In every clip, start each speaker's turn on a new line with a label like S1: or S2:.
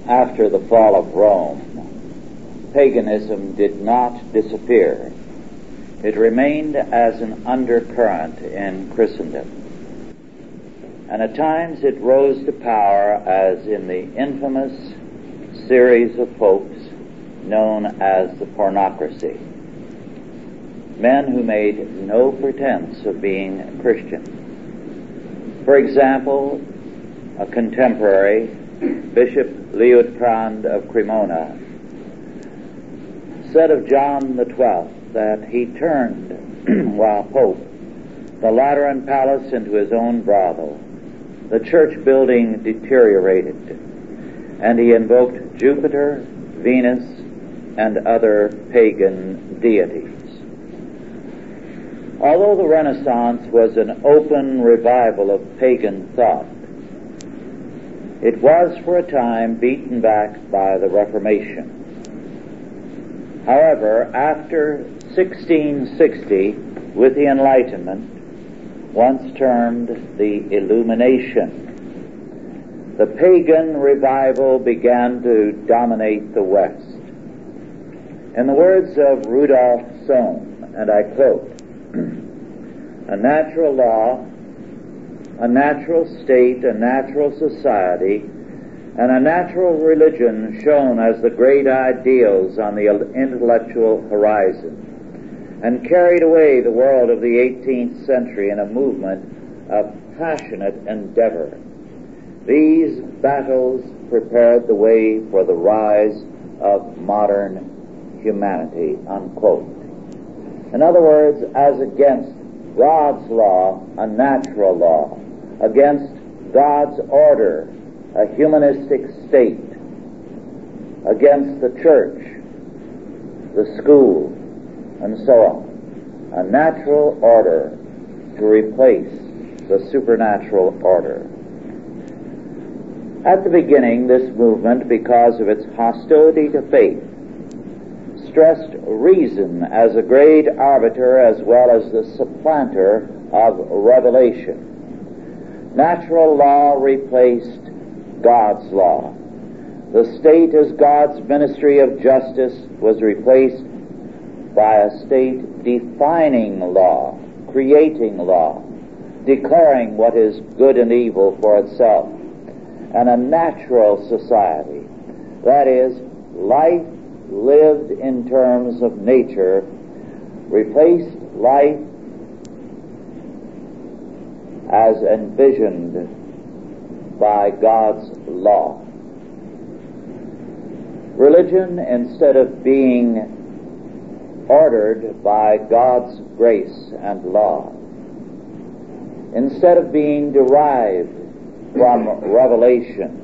S1: After the fall of Rome, paganism did not disappear. It remained as an undercurrent in Christendom. And at times it rose to power as in the infamous series of popes known as the Pornocracy. Men who made no pretense of being Christian. For example, a contemporary, Bishop Liutprand of Cremona, said of John the XII that he turned, while Pope, the Lateran Palace into his own brothel. The church building deteriorated, and he invoked Jupiter, Venus, and other pagan deities. Although the Renaissance was an open revival of pagan thought, it was for a time beaten back by the Reformation. However, after 1660, with the Enlightenment, once termed the Illumination, the pagan revival began to dominate the West. In the words of Rudolf Sohm, and I quote, "A natural law, a natural state, a natural society, and a natural religion shone as the great ideals on the intellectual horizon, and carried away the world of the 18th century in a movement of passionate endeavor. These battles prepared the way for the rise of modern humanity," unquote. In other words, as against God's law, a natural law, against God's order, a humanistic state, against the church, the school, and so on, a natural order to replace the supernatural order. At the beginning, this movement, because of its hostility to faith, stressed reason as a great arbiter as well as the supplanter of revelation. Natural law replaced God's law. The state as God's ministry of justice was replaced by a state defining law, creating law, declaring what is good and evil for itself, and a natural society, that is, life lived in terms of nature, replaced life as envisioned by God's law. Religion, instead of being ordered by God's grace and law, instead of being derived from revelation,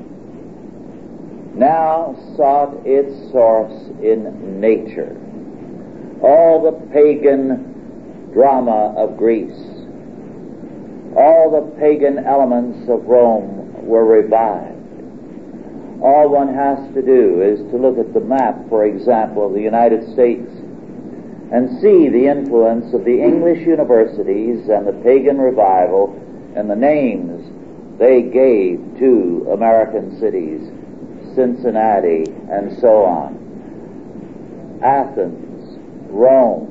S1: now sought its source in nature. All the pagan drama of Greece, all the pagan elements of Rome were revived. All one has to do is to look at the map, for example, of the United States, and see the influence of the English universities and the pagan revival and the names they gave to American cities, Cincinnati, and so on, Athens, Rome,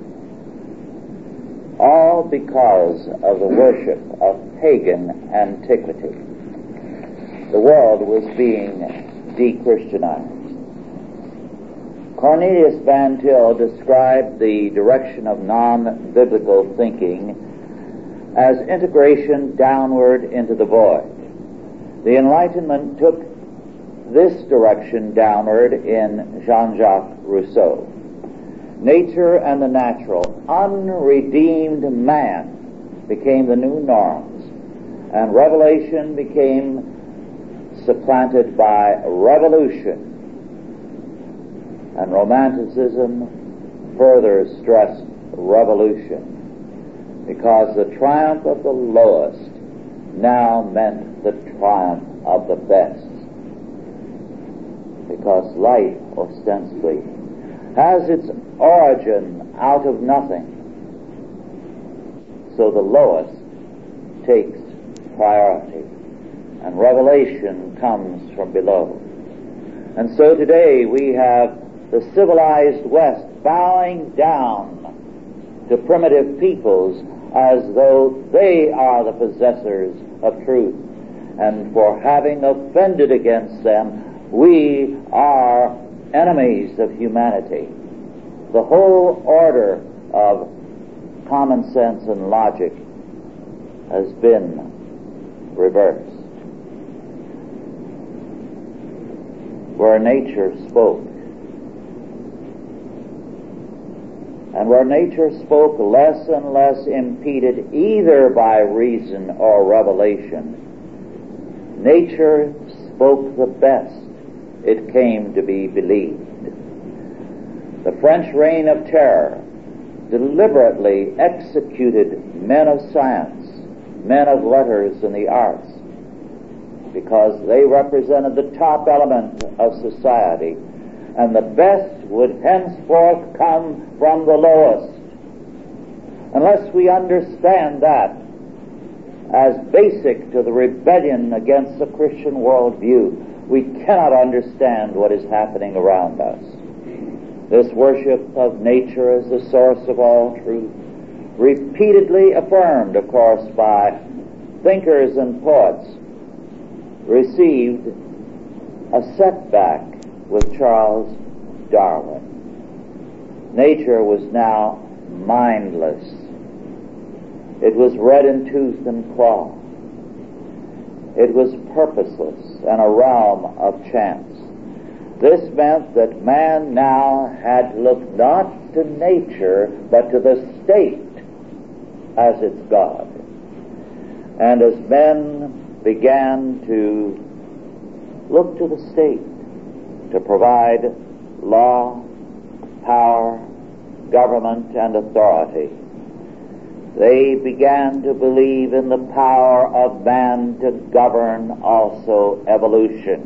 S1: all because of the worship of pagan antiquity. The world was being de-Christianized. Cornelius Van Til described the direction of non-biblical thinking as integration downward into the void. The Enlightenment took this direction downward in Jean-Jacques Rousseau. Nature and the natural, unredeemed man became the new norms, and revelation became supplanted by revolution, and Romanticism further stressed revolution, because the triumph of the lowest now meant the triumph of the best, because life ostensibly has its origin out of nothing, so the lowest takes priority, and revelation comes from below. And so today we have the civilized West bowing down to primitive peoples as though they are the possessors of truth. And for having offended against them, we are enemies of humanity. The whole order of common sense and logic has been reversed. Where nature spoke, and where nature spoke less and less impeded either by reason or revelation, nature spoke the best. It came to be believed. The French Reign of Terror deliberately executed men of science, men of letters and the arts, because they represented the top element of society, and the best would henceforth come from the lowest. Unless we understand that as basic to the rebellion against the Christian worldview, we cannot understand what is happening around us. This worship of nature as the source of all truth, repeatedly affirmed, of course, by thinkers and poets, received a setback with Charles Darwin. Nature was now mindless. It was red in tooth and claw. It was purposeless and a realm of chance. This meant that man now had to look not to nature, but to the state as its God. And as men began to look to the state to provide law, power, government, and authority, they began to believe in the power of man to govern also evolution.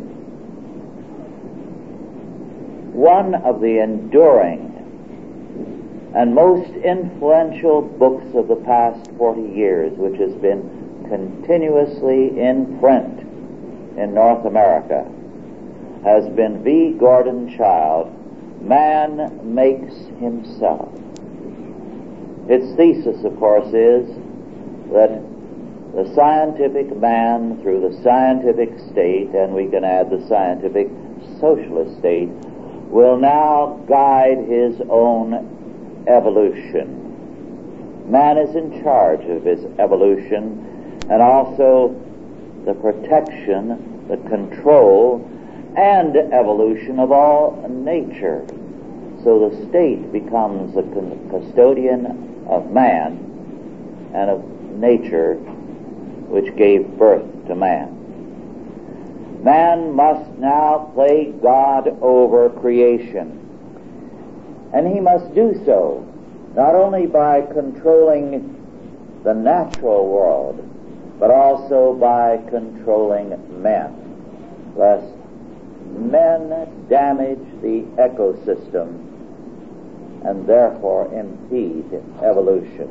S1: One of the enduring and most influential books of the past 40 years, which has been continuously in print in North America, has been V. Gordon Childe, Man Makes Himself. Its thesis, of course, is that the scientific man through the scientific state, and we can add the scientific socialist state, will now guide his own evolution. Man is in charge of his evolution, and also the protection, the control, and evolution of all nature. So the state becomes the custodian of man and of nature, which gave birth to man. Man must now play God over creation. And he must do so not only by controlling the natural world, but also by controlling men, lest men damage the ecosystem and therefore impede evolution.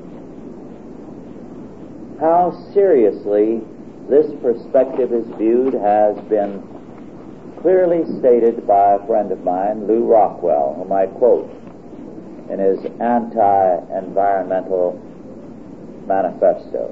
S1: How seriously this perspective is viewed has been clearly stated by a friend of mine, Lew Rockwell, whom I quote in his anti-environmental manifesto.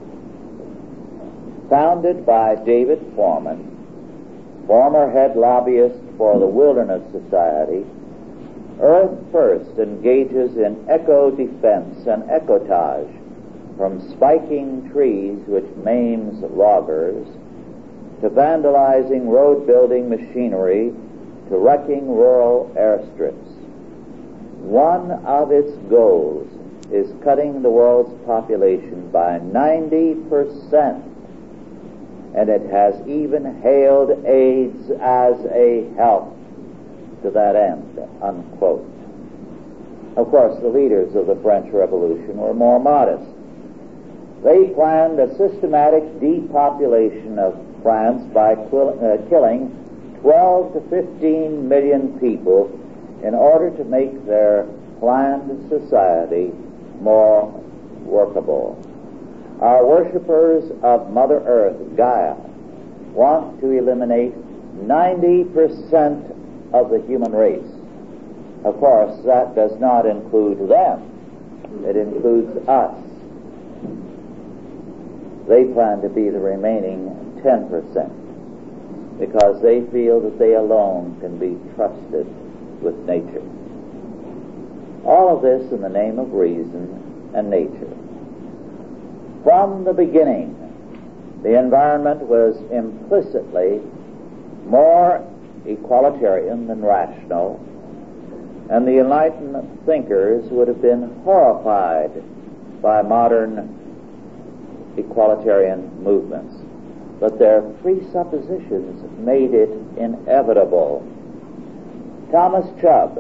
S1: Founded by David Forman, former head lobbyist for the Wilderness Society, Earth First engages in eco-defense and ecotage, from spiking trees which maims loggers, to vandalizing road-building machinery, to wrecking rural airstrips. One of its goals is cutting the world's population by 90%, and it has even hailed AIDS as a help to that end, unquote. Of course, the leaders of the French Revolution were more modest. They planned a systematic depopulation of France by killing 12 to 15 million people in order to make their planned society more workable. Our worshippers of Mother Earth, Gaia, want to eliminate 90% of the human race. Of course, that does not include them. It includes us. They plan to be the remaining 10% because they feel that they alone can be trusted with nature. All of this in the name of reason and nature. From the beginning, the environment was implicitly more equalitarian than rational, and the Enlightenment thinkers would have been horrified by modern equalitarian movements. But their presuppositions made it inevitable. Thomas Chubb,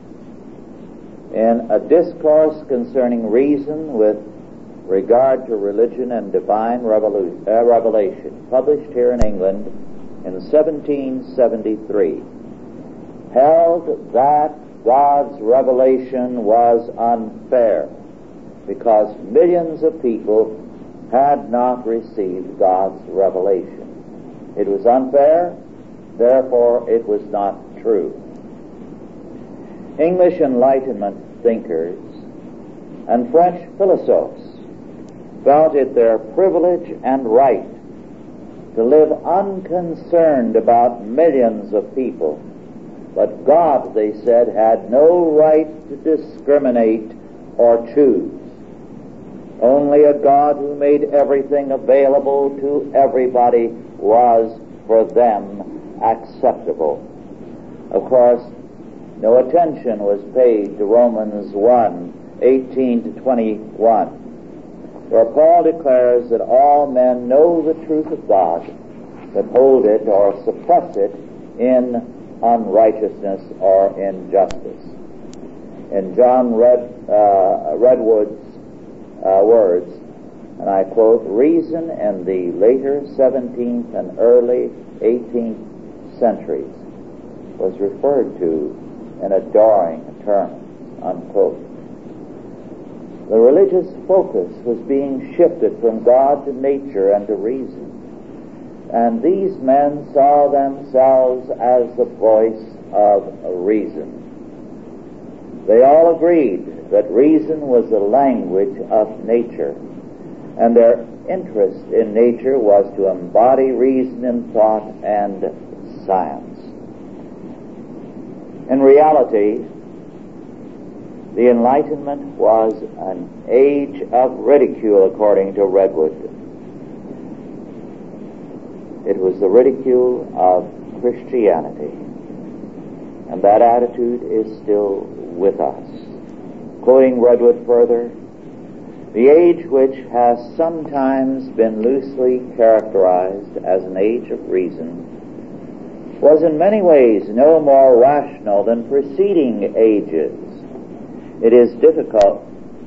S1: in a discourse concerning reason with regard to religion and divine revelation, published here in England in 1773, held that God's revelation was unfair because millions of people had not received God's revelation. It was unfair, therefore it was not true. English Enlightenment thinkers and French philosophers felt it their privilege and right to live unconcerned about millions of people. But God, they said, had no right to discriminate or choose. Only a God who made everything available to everybody was for them acceptable. Of course, no attention was paid to Romans 1:18-21, where Paul declares that all men know the truth of God, but hold it or suppress it in unrighteousness or injustice. In John Redwood's words, and I quote, "Reason in the later 17th and early 18th centuries was referred to in adoring terms," unquote. The religious focus was being shifted from God to nature and to reason, and these men saw themselves as the voice of reason. They all agreed that reason was the language of nature, and their interest in nature was to embody reason in thought and science. In reality, the Enlightenment was an age of ridicule, according to Redwood. It was the ridicule of Christianity, and that attitude is still with us. Quoting Redwood further, "The age which has sometimes been loosely characterized as an age of reason was in many ways no more rational than preceding ages. It is difficult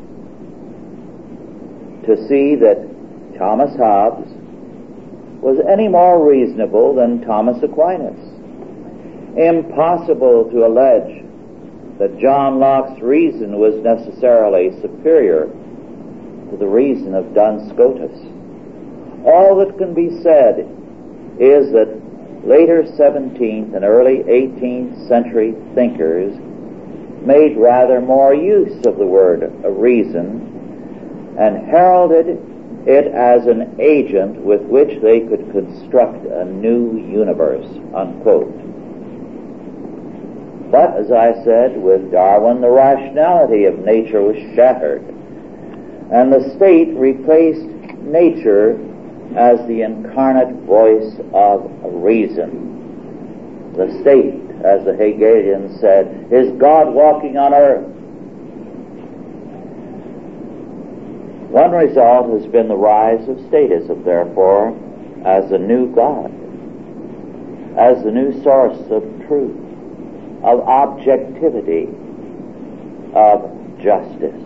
S1: to see that Thomas Hobbes was any more reasonable than Thomas Aquinas. Impossible to allege that John Locke's reason was necessarily superior to the reason of Duns Scotus. All that can be said is that later 17th and early 18th century thinkers made rather more use of the word reason and heralded it as an agent with which they could construct a new universe," unquote. But, as I said, with Darwin, the rationality of nature was shattered, and the state replaced nature as the incarnate voice of reason. The state, as the Hegelians said, is God walking on earth. One result has been the rise of statism, therefore, as the new God, as the new source of truth, of objectivity, of justice.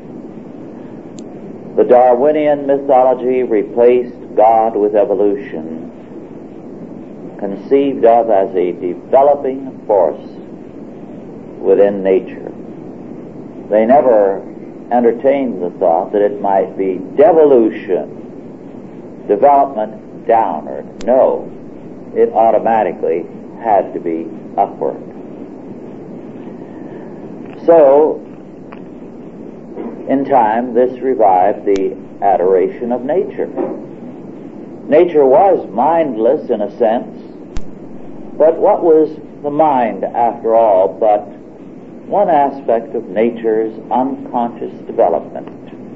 S1: The Darwinian mythology replaced God with evolution, conceived of as a developing force within nature. They never entertained the thought that it might be devolution, development downward. No, it automatically had to be upward. So, in time, this revived the adoration of nature. Nature was mindless in a sense, but what was the mind, after all, but one aspect of nature's unconscious development?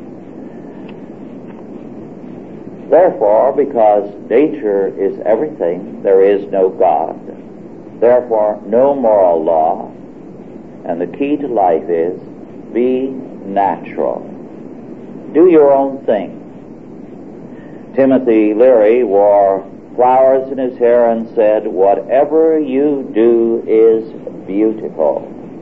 S1: Therefore, because nature is everything, there is no God. Therefore, no moral law, and the key to life is, be natural. Do your own thing. Timothy Leary wore flowers in his hair and said, whatever you do is beautiful.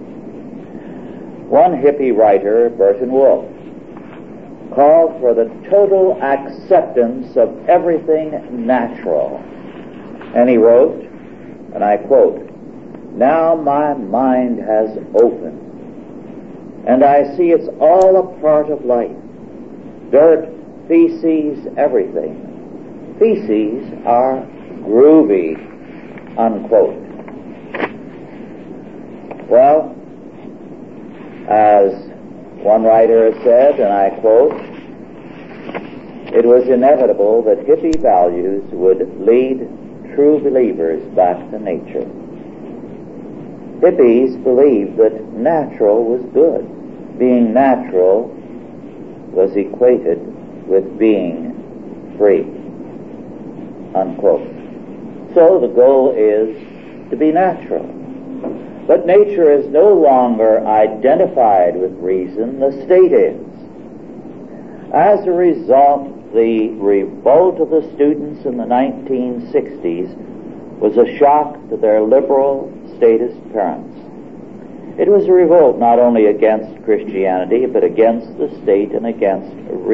S1: One hippie writer, Burton Wolfe, called for the total acceptance of everything natural. And he wrote, and I quote, now my mind has opened, and I see it's all a part of life. Dirt, feces, everything. Feces are groovy, unquote. Well, as one writer has said, and I quote, it was inevitable that hippie values would lead true believers back to nature. Hippies believed that natural was good. Being natural was equated with being free, unquote. So the goal is to be natural. But nature is no longer identified with reason, the state is. As a result, the revolt of the students in the 1960s was a shock to their liberal statist parents. It was a revolt not only against Christianity, but against the state and against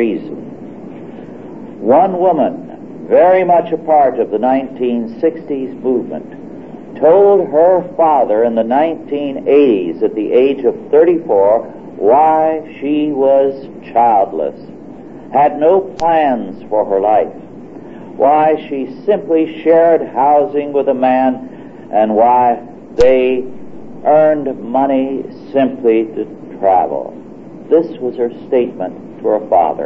S1: reason. One woman, very much a part of the 1960s movement, told her father in the 1980s, at the age of 34, why she was childless, had no plans for her life, why she simply shared housing with a man, and why they earned money simply to travel. This was her statement to her father.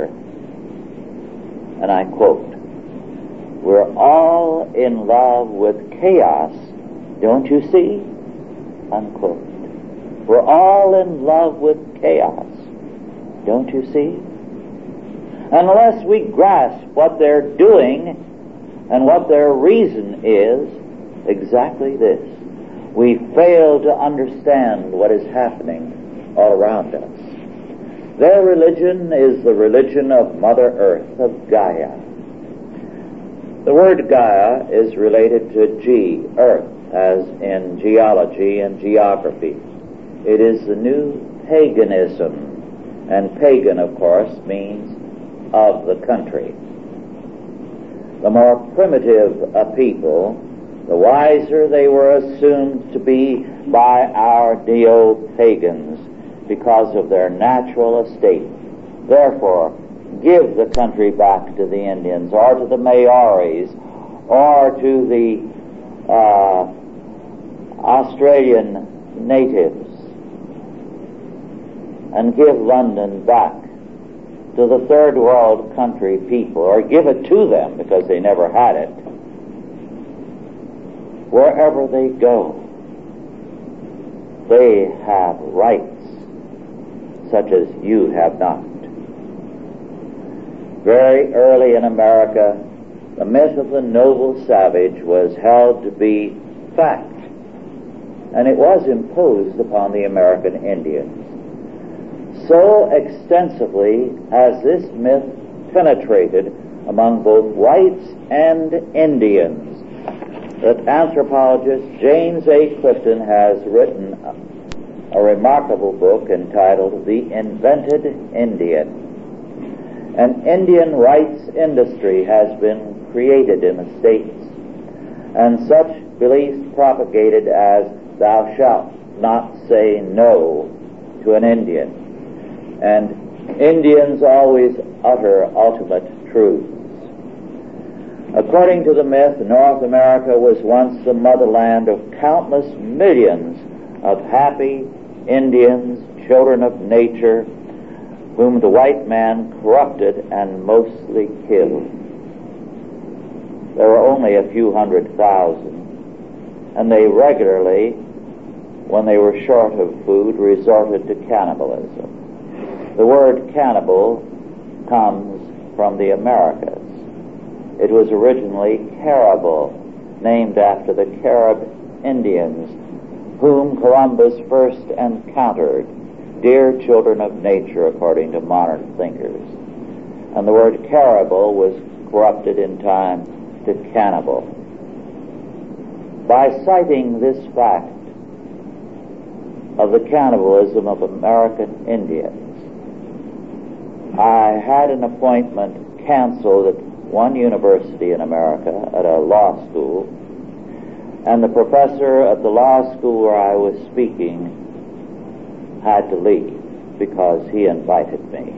S1: And I quote, we're all in love with chaos, don't you see? Unquote. We're all in love with chaos, don't you see? Unless we grasp what they're doing and what their reason is, exactly this, we fail to understand what is happening all around us. Their religion is the religion of Mother Earth, of Gaia. The word Gaia is related to G, Earth, as in geology and geography. It is the new paganism, and pagan, of course, means of the country. The more primitive a people, the wiser they were assumed to be by our neo-pagans because of their natural estate. Therefore, give the country back to the Indians or to the Maoris or to the Australian natives, and give London back to the third world country people, or give it to them because they never had it. Wherever they go, they have rights such as you have not. Very early in America, the myth of the noble savage was held to be fact, and it was imposed upon the American Indians. So extensively has this myth penetrated among both whites and Indians that anthropologist James A. Clifton has written a remarkable book entitled The Invented Indian. An Indian rights industry has been created in the States, and such beliefs propagated as thou shalt not say no to an Indian, and Indians always utter ultimate truths. According to the myth, North America was once the motherland of countless millions of happy Indians, children of nature, whom the white man corrupted and mostly killed. There were only a few 100,000, and they regularly, when they were short of food, resorted to cannibalism. The word cannibal comes from the Americas. It was originally Caribou, named after the Carib Indians, whom Columbus first encountered, dear children of nature, according to modern thinkers. And the word Caribou was corrupted in time to cannibal. By citing this fact of the cannibalism of American Indians, I had an appointment canceled at one university in America, at a law school, and the professor at the law school where I was speaking had to leave because he invited me.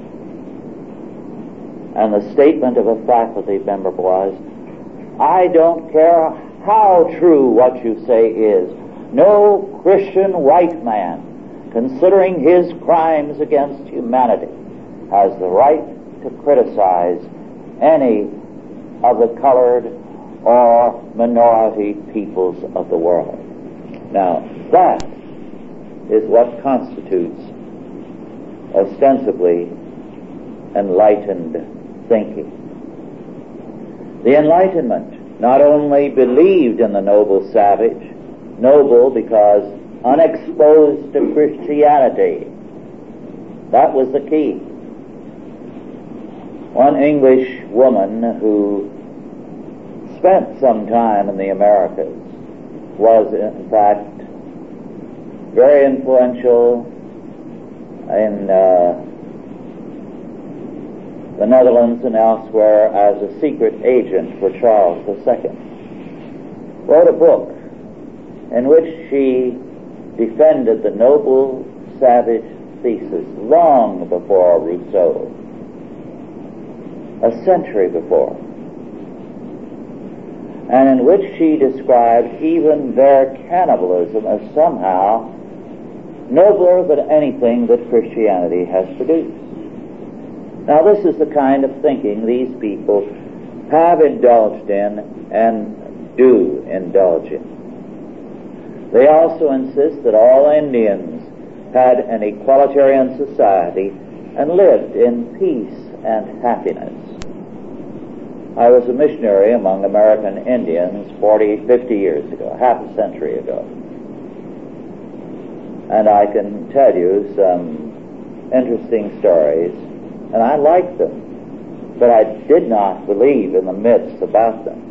S1: And the statement of a faculty member was, "I don't care how true what you say is. No Christian white man, considering his crimes against humanity, has the right to criticize any of the colored or minority peoples of the world." Now, that is what constitutes ostensibly enlightened thinking. The Enlightenment not only believed in the noble savage, noble because unexposed to Christianity. That was the key. One English woman who spent some time in the Americas was, in fact, very influential in the Netherlands and elsewhere as a secret agent for Charles II, wrote a book in which she defended the noble savage thesis long before Rousseau, a century before, and in which she described even their cannibalism as somehow nobler than anything that Christianity has produced. Now, this is the kind of thinking these people have indulged in and do indulge in. They also insist that all Indians had an equalitarian society and lived in peace and happiness. I was a missionary among American Indians 50 years ago, half a century ago. And I can tell you some interesting stories, and I liked them, but I did not believe in the myths about them.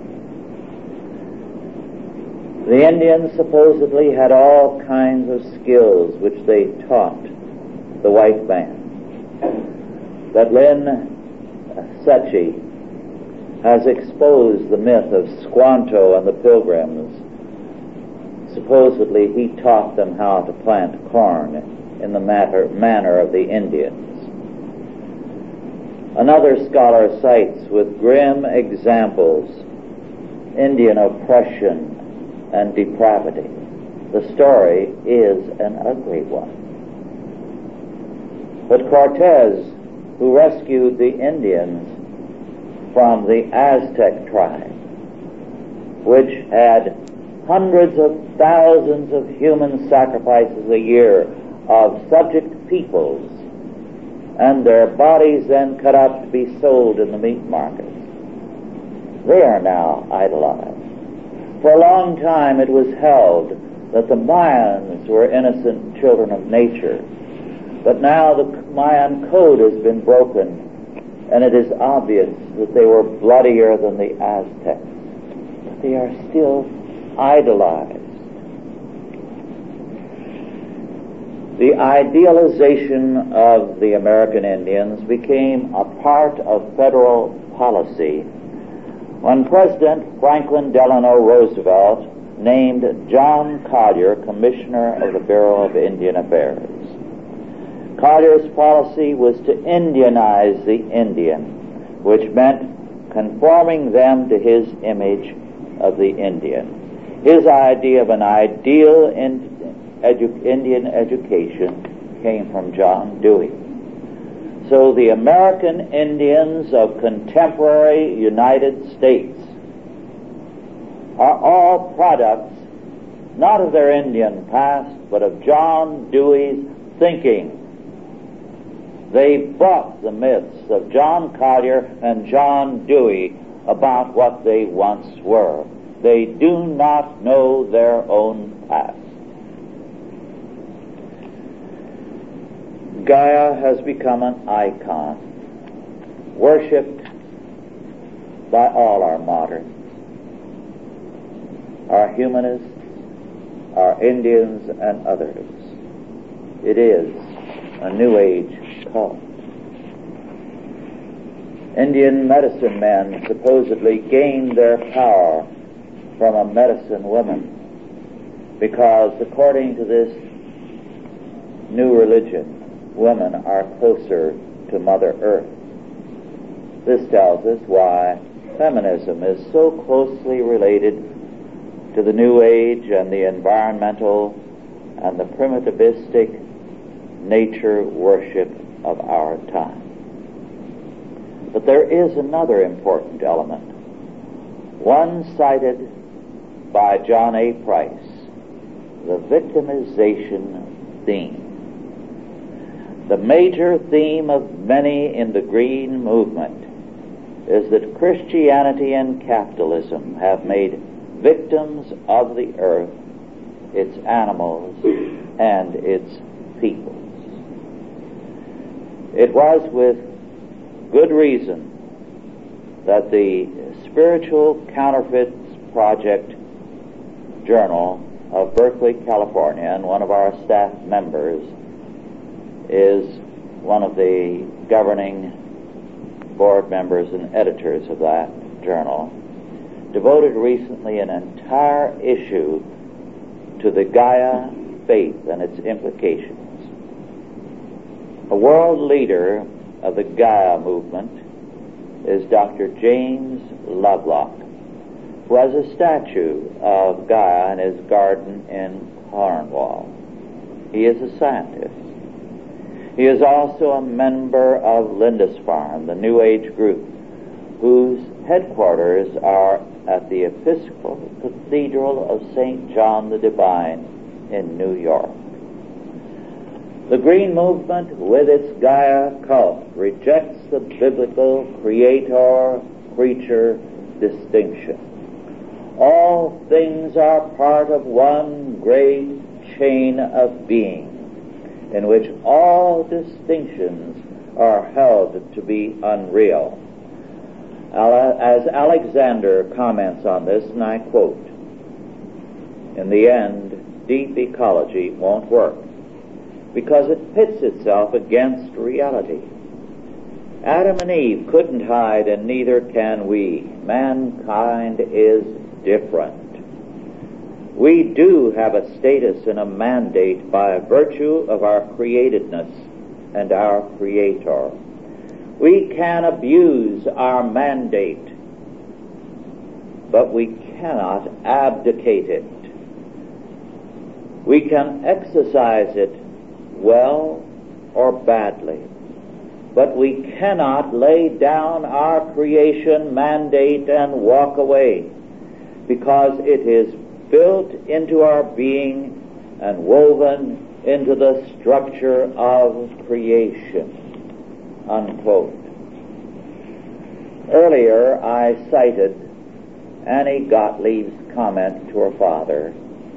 S1: The Indians supposedly had all kinds of skills which they taught the white man. But Lynn Secchi has exposed the myth of Squanto and the Pilgrims. Supposedly he taught them how to plant corn in the manner of the Indians. Another scholar cites with grim examples Indian oppression and depravity. The story is an ugly one. But Cortez, who rescued the Indians from the Aztec tribe, which had hundreds of thousands of human sacrifices a year of subject peoples, and their bodies then cut up to be sold in the meat market. They are now idolized. For a long time it was held that the Mayans were innocent children of nature, but now the Mayan code has been broken, and it is obvious that they were bloodier than the Aztecs. But they are still idolized. The idealization of the American Indians became a part of federal policy when President Franklin Delano Roosevelt named John Collier Commissioner of the Bureau of Indian Affairs. Collier's policy was to Indianize the Indian, which meant conforming them to his image of the Indian. His idea of an ideal Indian education came from John Dewey. So the American Indians of contemporary United States are all products not of their Indian past, but of John Dewey's thinking. They bought the myths of John Collier and John Dewey about what they once were. They do not know their own past. Gaia has become an icon, worshipped by all our moderns, our humanists, our Indians, and others. It is a New Age cult. Indian medicine men supposedly gained their power from a medicine woman because, according to this new religion, women are closer to Mother Earth. This tells us why feminism is so closely related to the New Age and the environmental and the primitivistic nature worship of our time. But there is another important element, one cited by John A. Price, the victimization theme. The major theme of many in the Green Movement is that Christianity and capitalism have made victims of the earth, its animals, and its peoples. It was with good reason that the Spiritual Counterfeits Project Journal of Berkeley, California, and one of our staff members is one of the governing board members and editors of that journal, devoted recently an entire issue to the Gaia faith and its implications. A world leader of the Gaia movement is Dr. James Lovelock, who has a statue of Gaia in his garden in Cornwall. He is a scientist. He is also a member of Lindisfarne, the New Age group, whose headquarters are at the Episcopal Cathedral of St. John the Divine in New York. The Green Movement, with its Gaia cult, rejects the biblical creator-creature distinction. All things are part of one great chain of being, in which all distinctions are held to be unreal. As Alexander comments on this, and I quote, "In the end, deep ecology won't work, because it pits itself against reality. Adam and Eve couldn't hide, and neither can we. Mankind is different. We do have a status and a mandate by virtue of our createdness and our Creator. We can abuse our mandate, but we cannot abdicate it. We can exercise it well or badly, but we cannot lay down our creation mandate and walk away, because it is built into our being and woven into the structure of creation." Unquote. Earlier I cited Annie Gottlieb's comment to her father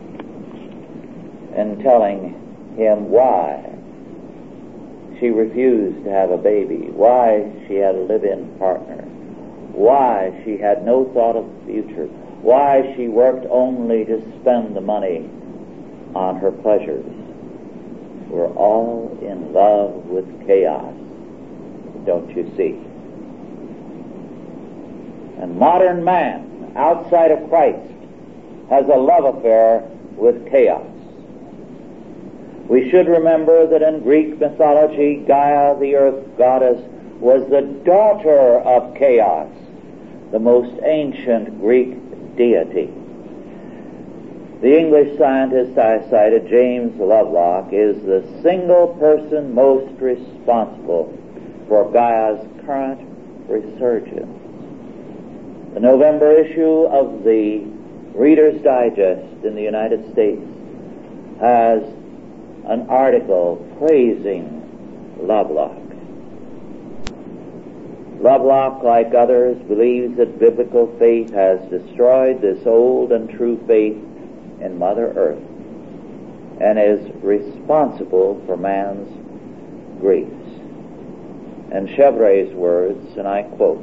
S1: in telling him why she refused to have a baby, why she had a live-in partner, why she had no thought of the future, why she worked only to spend the money on her pleasures. We're all in love with chaos, don't you see? And modern man, outside of Christ, has a love affair with chaos. We should remember that in Greek mythology, Gaia, the earth goddess, was the daughter of chaos. the most ancient Greek deity. The English scientist I cited, James Lovelock, is the single person most responsible for Gaia's current resurgence. The November issue of the Reader's Digest in the United States has an article praising Lovelock. Lovelock, like others, believes that biblical faith has destroyed this old and true faith in Mother Earth and is responsible for man's griefs. And Chevre's words, and I quote,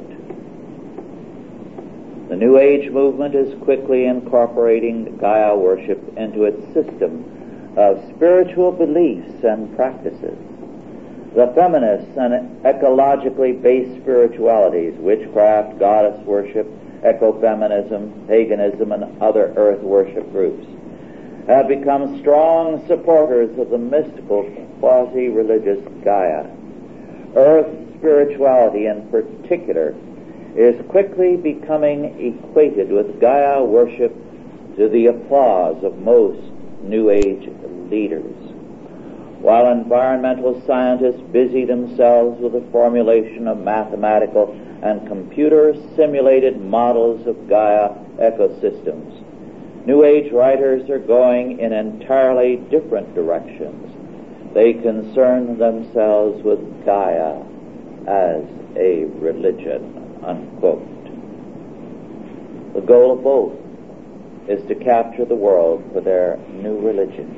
S1: "The New Age movement is quickly incorporating Gaia worship into its system of spiritual beliefs and practices. The feminist and ecologically based spiritualities, witchcraft, goddess worship, ecofeminism, paganism, and other earth worship groups have become strong supporters of the mystical quasi-religious Gaia. Earth spirituality in particular is quickly becoming equated with Gaia worship to the applause of most New Age leaders. While environmental scientists busy themselves with the formulation of mathematical and computer-simulated models of Gaia ecosystems, New Age writers are going in entirely different directions. They concern themselves with Gaia as a religion," unquote. The goal of both is to capture the world for their new religion.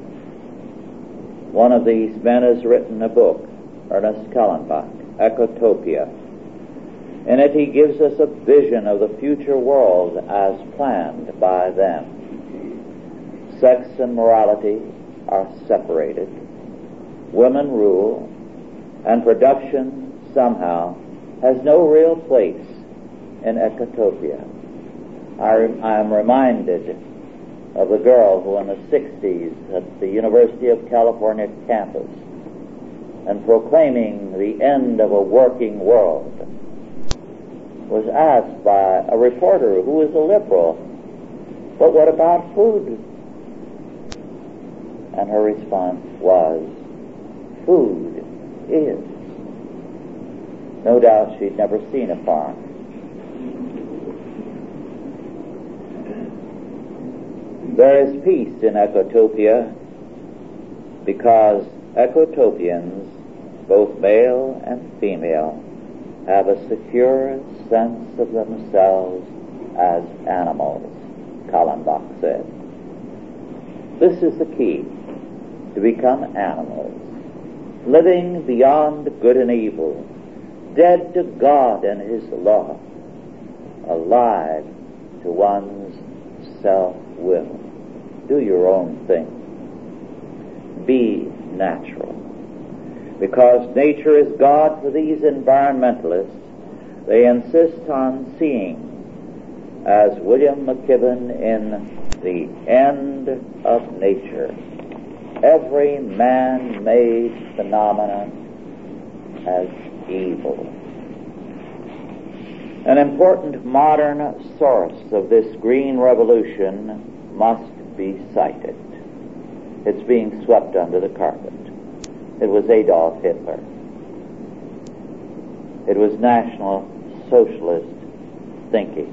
S1: One of these men has written a book, Ernest Kallenbach, Ecotopia. In it he gives us a vision of the future world as planned by them. Sex and morality are separated. Women rule, and production somehow has no real place in Ecotopia. I am reminded of the girl who in the 60s at the University of California campus, and proclaiming the end of a working world, was asked by a reporter who was a liberal, "But what about food?" And her response was, "Food is." No doubt she'd never seen a farm. There is peace in Ecotopia because Ecotopians, both male and female, have a secure sense of themselves as animals, Kallenbach said. This is the key, to become animals, living beyond good and evil, dead to God and His law, alive to one's self-will. Do your own thing. Be natural. Because nature is God for these environmentalists, they insist on seeing, as William McKibben in The End of Nature, every man-made phenomenon as evil. An important modern source of this green revolution must be cited. It's being swept under the carpet. It was Adolf Hitler. It was National Socialist thinking.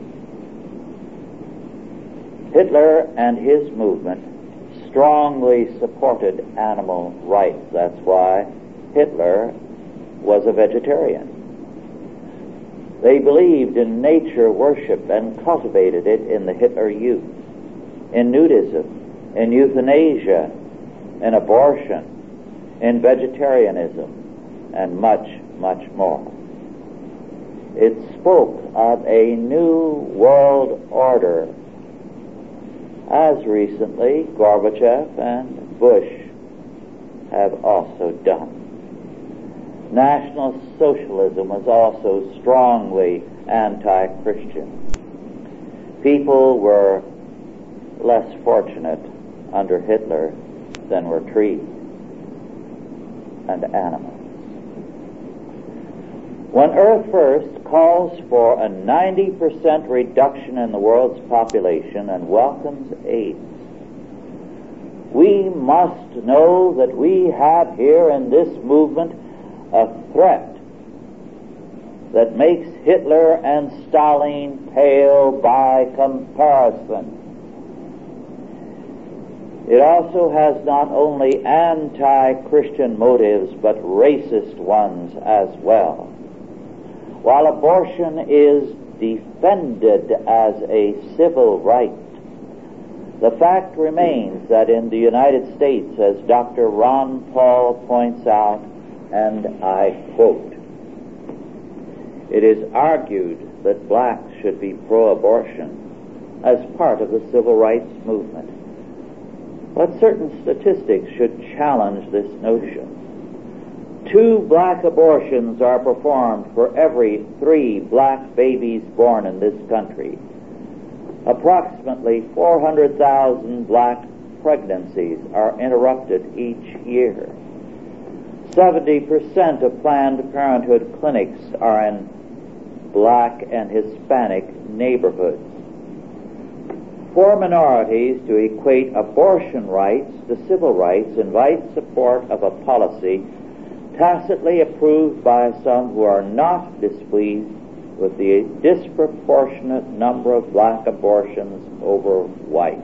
S1: Hitler and his movement strongly supported animal rights. That's why Hitler was a vegetarian. They believed in nature worship and cultivated it in the Hitler Youth, in nudism, in euthanasia, in abortion, in vegetarianism, and much, much more. It spoke of a new world order, as recently Gorbachev and Bush have also done. National Socialism was also strongly anti-Christian. People were less fortunate under Hitler than were trees and animals. When Earth First calls for a 90% reduction in the world's population and welcomes AIDS, we must know that we have here in this movement a threat that makes Hitler and Stalin pale by comparison. It also has not only anti-Christian motives, but racist ones as well. While abortion is defended as a civil right, the fact remains that in the United States, as Dr. Ron Paul points out, and I quote, "It is argued that blacks should be pro-abortion as part of the civil rights movement. But certain statistics should challenge this notion. 2 black abortions are performed for every 3 black babies born in this country. Approximately 400,000 black pregnancies are interrupted each year. 70% of Planned Parenthood clinics are in black and Hispanic neighborhoods. For minorities to equate abortion rights to civil rights invites support of a policy tacitly approved by some who are not displeased with the disproportionate number of black abortions over white.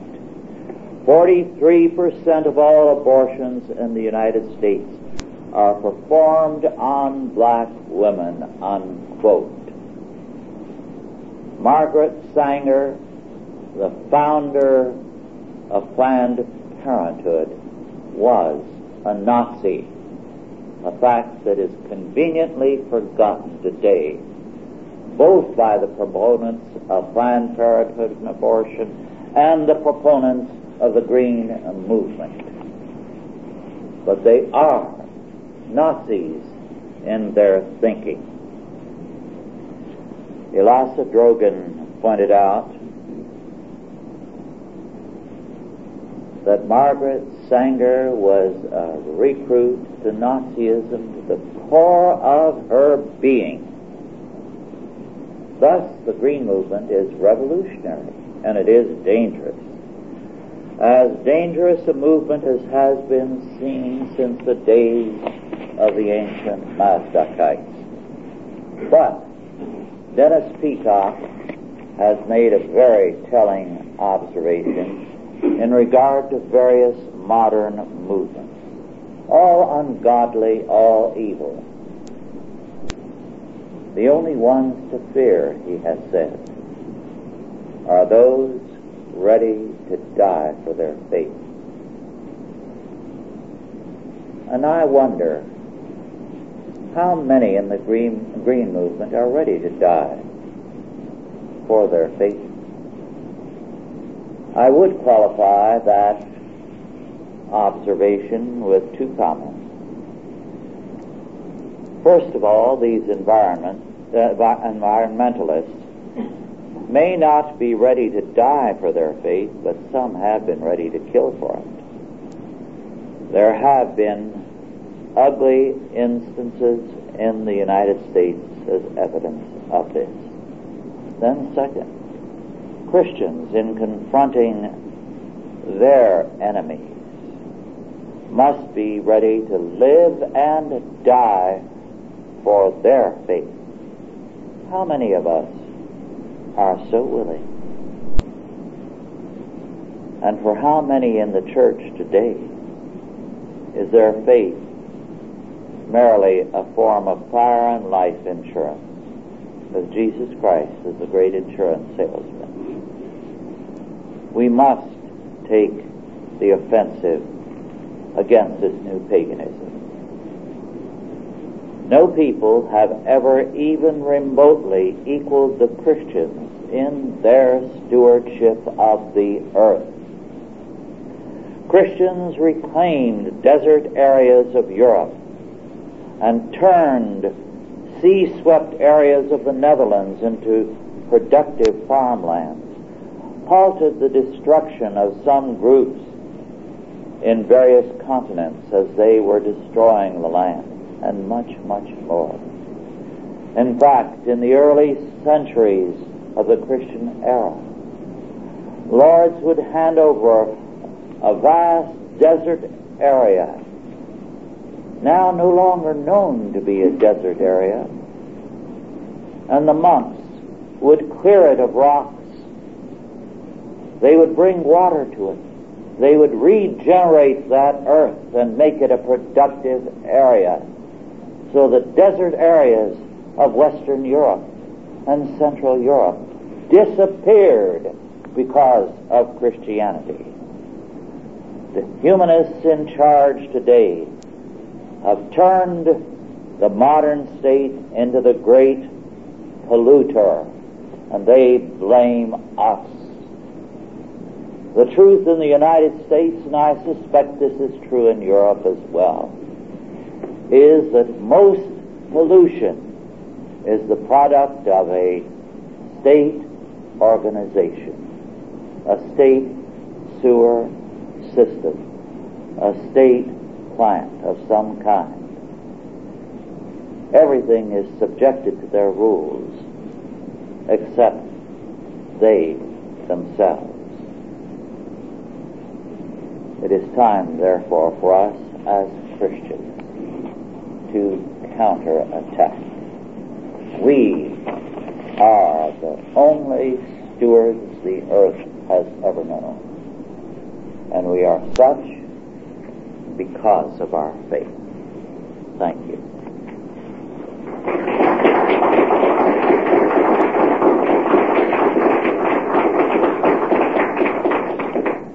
S1: 43% of all abortions in the United States are performed on black women," unquote. Margaret Sanger, the founder of Planned Parenthood, was a Nazi, a fact that is conveniently forgotten today, both by the proponents of Planned Parenthood and abortion and the proponents of the Green Movement. But they are Nazis in their thinking. Elissa Drogan pointed out that Margaret Sanger was a recruit to Nazism to the core of her being. Thus, the Green Movement is revolutionary, and it is dangerous. As dangerous a movement as has been seen since the days of the ancient Mazdakites. But Dennis Peacock has made a very telling observation in regard to various modern movements, all ungodly, all evil. The only ones to fear, he has said, are those ready to die for their faith. And I wonder how many in the Green Movement are ready to die for their faith. I would qualify that observation with 2 comments. First of all, these environmentalists may not be ready to die for their faith, but some have been ready to kill for it. There have been ugly instances in the United States as evidence of this. Then second, Christians, in confronting their enemies, must be ready to live and die for their faith. How many of us are so willing? And for how many in the church today is their faith merely a form of fire and life insurance, as Jesus Christ is the great insurance salesman? We must take the offensive against this new paganism. No people have ever even remotely equaled the Christians in their stewardship of the earth. Christians reclaimed desert areas of Europe and turned sea-swept areas of the Netherlands into productive farmlands, halted the destruction of some groups in various continents as they were destroying the land, and much, much more. In fact, in the early centuries of the Christian era, lords would hand over a vast desert area, now no longer known to be a desert area, and the monks would clear it of rocks. They would bring water to it. They would regenerate that earth and make it a productive area. So the desert areas of Western Europe and Central Europe disappeared because of Christianity. The humanists in charge today have turned the modern state into the great polluter, and they blame us. The truth in the United States, and I suspect this is true in Europe as well, is that most pollution is the product of a state organization, a state sewer system, a state plant of some kind. Everything is subjected to their rules except they themselves. It is time, therefore, for us as Christians to counterattack. We are the only stewards the earth has ever known, and we are such because of our faith. Thank you.